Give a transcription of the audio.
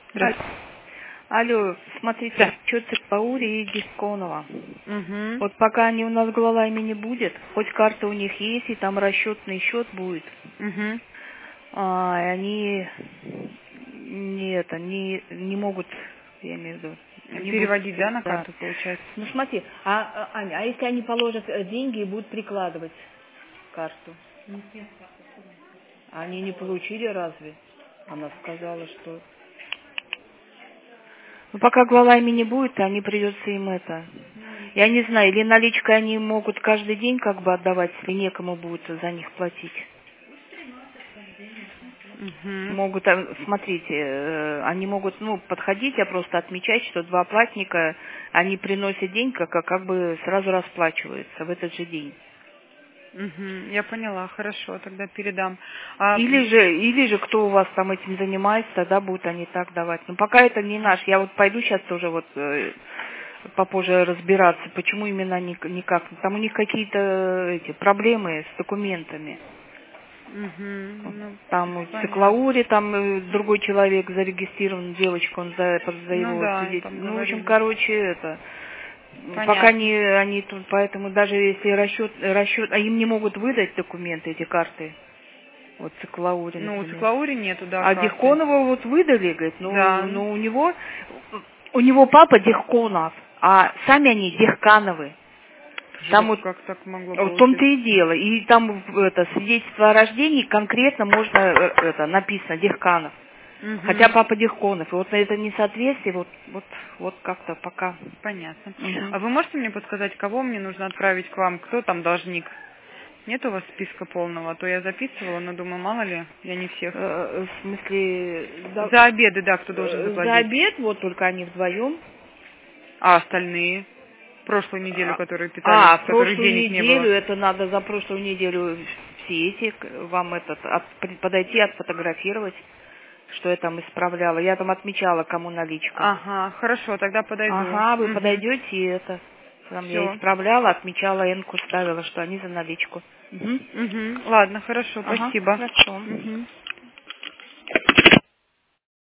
Здравствуйте. Алло, смотрите, Да. что Циклаури и Дисконова. Угу. Вот пока они у нас головами не будет, хоть карта у них есть, и там расчетный счет будет, Угу. и они не могут, я имею в виду, не будут, Переводить, да, на да. карту, получается? Ну смотри, Аня, а если они положат деньги и будут прикладывать карту? Они не получили разве? Она сказала, что... Ну, пока главами не будет, они придется им это. Я не знаю, или наличкой они могут каждый день как бы отдавать, если некому будет за них платить. Угу. Могут, смотрите, они могут, подходить, а просто отмечать, что два платника, они приносят деньги, как бы сразу расплачиваются в этот же день. Угу. Я поняла, хорошо, тогда передам. Или же кто у вас там этим занимается, тогда будут они так давать. Но пока это не наш. Я вот пойду сейчас тоже попозже разбираться, почему именно никак. Там у них какие-то эти проблемы с документами. Угу. Ну, Там у понятно. Циклаури, там другой человек зарегистрирован, девочка, он за Ну его да, свидетель. там Ну, в общем, говорили. пока Понятно. они тут, поэтому даже если расчет, им не могут выдать документы, эти карты. Вот Циклаури, Ну, у например. Циклаури нету, да, А карты. Дихконова вот выдали, говорит, Да. но у него папа Дихконов, а сами они Дихкановы. Там вот Как так могло в том-то получиться? и дело. И там свидетельство о рождении конкретно можно написано Дихканов. Хотя Угу. папа Дихконов. И вот на это несоответствие, вот как-то пока. Понятно. Мгм. А вы можете мне подсказать, кого мне нужно отправить к вам? Кто там должник? Нет у вас списка полного? А то я записывала, но думаю, мало ли, я не всех. В смысле, За обеды, да, кто должен за заплатить. обед вот только они вдвоем. А остальные? Прошлую неделю, которые питались, В которых прошлую денег не было. неделю, это надо за прошлую неделю все эти, вам подойти, отфотографировать, что я там исправляла. Я там отмечала, кому наличка. Ага, хорошо, тогда подойду. Ага, вы Угу. подойдете, и это. Там я Все. исправляла, отмечала, энку ставила, что они за наличку. Мгм. Угу. Ладно, хорошо, Ага, спасибо. хорошо. Угу.